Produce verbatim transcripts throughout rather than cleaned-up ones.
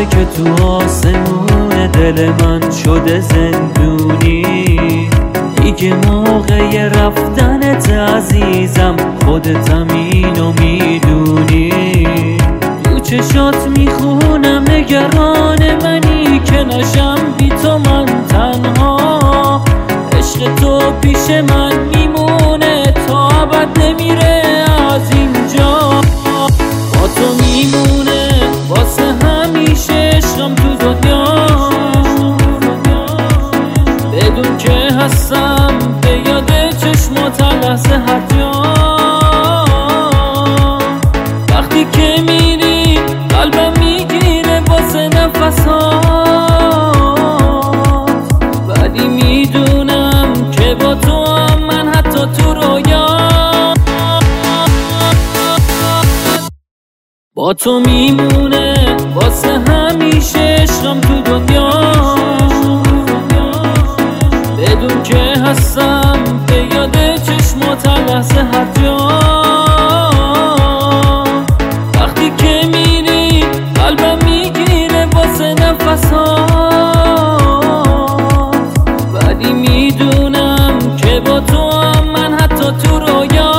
که تو آسمون دل من شده زندونی. دیگه موقع رفتنت عزیزم، خودتم اینو میدونی. تو چشات میخونم نگران منی که نشم بی تو من تنها. عشق تو پیش من میمونه تا ابد نمیره از اینجا. با تو میمونه واسه همیشه عشقم تو دنیا. بدون که هستم به یاد چشمات لحظه هر جا. وقتی که میری قلبم میگیره واسه نفسات، ولی میدونم که با تو هم من حتی تو رویا. با تو میمونه واسه همیشه عشقم تو دنیا. بدون که هستم به یاد چشمات لحظه هر جا. وقتی که میری قلبم میگیره واسه نفسات، ولی میدونم که با تو هم من حتی تو رویا.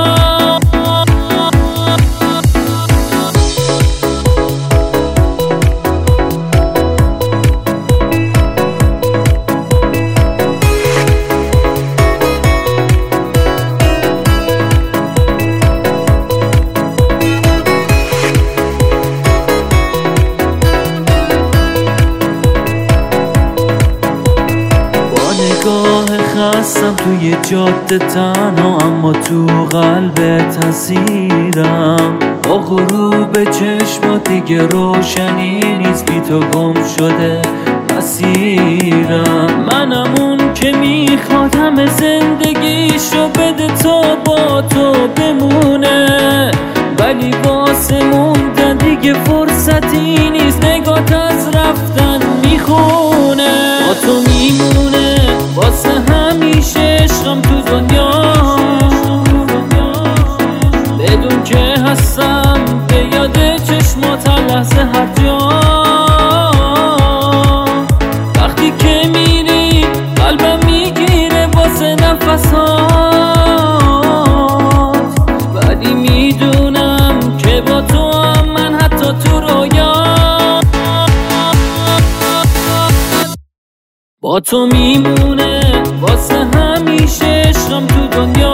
نگاه خستم توی جاده تنها، اما تو قلبت اسیرم. با غروب چشمات دیگه روشنی نیست، بی تو گم شده مسیرم. منم اون که میخواد همه زندگیشو بده تا با تو بمونه، ولی واسه موندن دیگه فرصتی نیست. نگات از رفتن میخونه. با تو میمونه واسه همیشه عشقم تو دنیا. بدون که هستم به یاد چشمات لحظه هر جا. وقتی که میری قلبم میگیره واسه نفسات، ولی میدونم که با تو هم من حتی تو رویا. با تو میمونه واسه همیشه عشقم تو دنیا.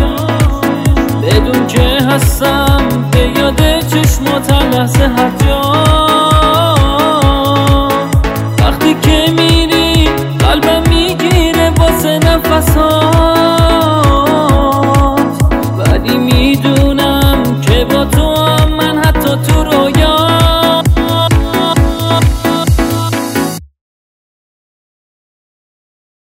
بدون که هستم به یاد چشمات لحظه هر جا.